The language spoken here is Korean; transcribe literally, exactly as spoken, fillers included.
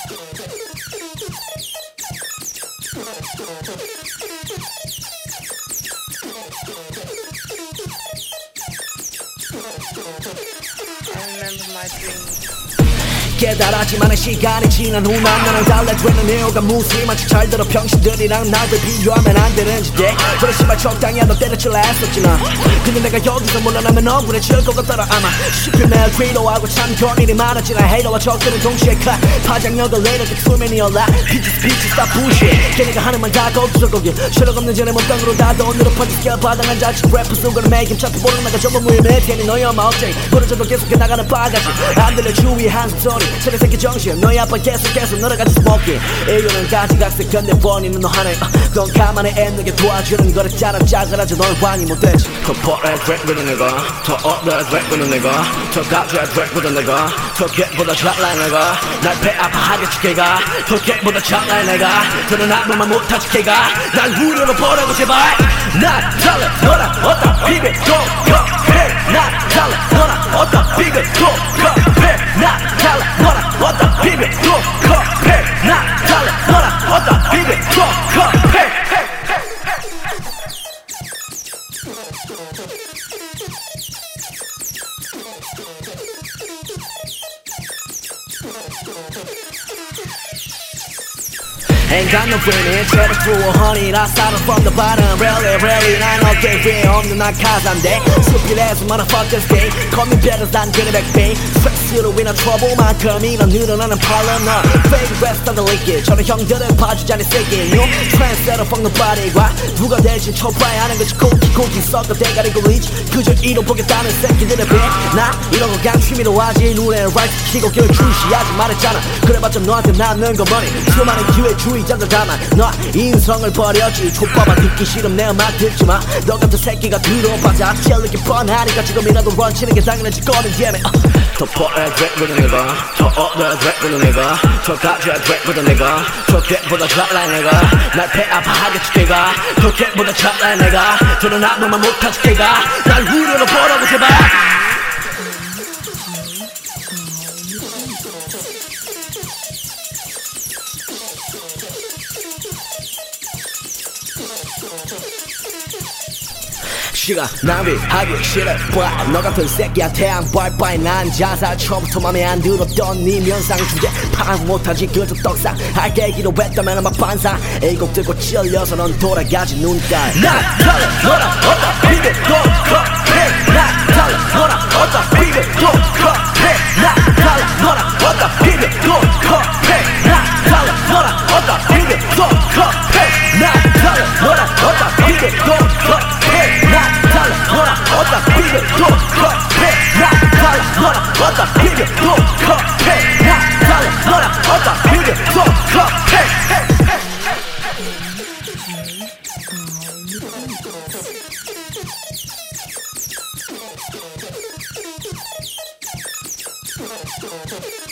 remember my dreams. 깨달았지만 시간이 지난 후 난 나랑 달라 되는 이유가 무심한지 잘 들어 병신들이랑 나를 비교하면 안 되는지 돼 그래 씨발 적당히 너 때려칠라 했었지 나 근데 내가 여기서 물러나면 억울해질 것 같더라 아마 쉽게 매일 괴로워하고 참 그런 일이 많았지 나 헤이러와 적들은 동시에 가 파장력을 이렇게 투맨이 올라 Bitches bitches stop bullshit 걔네가 하는 말 다 거기서 거기 실력 없는 쟤네 못당으로 다 돈으로 파기시켜 바닥한 자식 래퍼 속으로 매김 잡히 보는 나가 전부 무의미해 테니 너희 엄마 억제기 부러져도 계속해 나가는 바가지 안 들려 주위에 한숨 소리 세대 새끼 정신 너희 아빠 계속해서 놀아가지 스모킹 이유는 가지각색 근데 본인은 너 하나야 넌 가만히 있는게 도와주는 거랬잖아 짜증나지 넌 왕이 못되지 더 뻔해 드랙보다 내가 더 어려워 드랙보다 내가 더 가져야 드랙보다 내가 더 겟보다 잘나 내가 날 배 아파하겠지 걔가 더 겟보다 잘나 내가 더는 아무 말 못하지 걔가 날 우려로 보라고 제발 난 달라 너랑 어떤 비비 똑같해 난 달라 너랑 어떤 비비 똑같해 난 달라 너랑 어떤 비비 똑같해 난 달라 너랑 어떤 비비 똑같해 Ain't got no feeling, cheddar full of honey I started from the bottom, really, really 난 어깨 위에 없는 난 가사인데 스피드에서 motherfuckers day Call me better than getting back pay 스트레스로 인한 trouble만큼이나 늘어나는 팔로 너 Fake rest of the league 저런 형들은 봐주자니 세게 No trendsetter fuck nobody과 누가 대신 쳐봐야 하는 거지 코키 코키 섞어 대가리고 리치 그저 이뤄 보겠다는 새끼들의 배나 이런 거 그냥 취미로 하지 눈에 라이트 키고 길을 주시하지 말했잖아 그래봤자 너한테 남는 거 뭐니 수많은 기회 주의 잔들 담아 너 인성을 버렸지 족밥아 듣기 싫음 내 말 듣지마 너 같은 새끼가 들어봐자 찔리기 뻔하니까 지금이라도 런치는 게 당연하지 거는 예매 더 뻔해 드랙보다 내가 더 어려워 드랙보다 내가 더 가져야 드랙보다 내가 더 겟보다 잘나 내가 날 배 아파하겠지 걔가 더 겟보다 잘나 내가 더는 아무 말 못하지 걔가 날 우려로 보라고 제발 시간 낭비하기 싫어 봐. 너 같은 새끼한테 안 빨빨 난 자살 처음부터 맘에 안 들었던 네 면상 주제 파악 못하지 그저 떡상 알게기로 했다면 막 반상 애곡 들고 찔려서 넌 돌아가지 눈깔 난 달라 너랑 어떤 비비 똑같해 난 달라 너랑 어떤 비비 똑같아 난 달라 너랑 어떤 비비 똑같아 난 달라 너랑 어떤 비비 똑같아 난 달라 너랑 어떤 비비 똑같아 난 달라 너랑 어떤 비비 똑같아 난 달라 너랑 어떤 비비 똑같아 난 달라 너랑 어떤 비비 똑같아 Thank you.